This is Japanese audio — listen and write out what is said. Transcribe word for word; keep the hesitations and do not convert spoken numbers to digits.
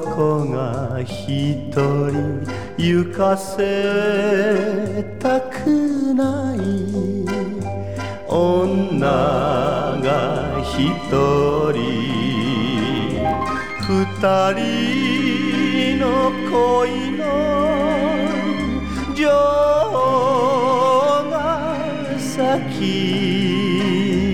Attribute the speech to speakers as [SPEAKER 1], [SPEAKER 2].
[SPEAKER 1] 男が一人行かせたくない、女が一人二人の恋の情が先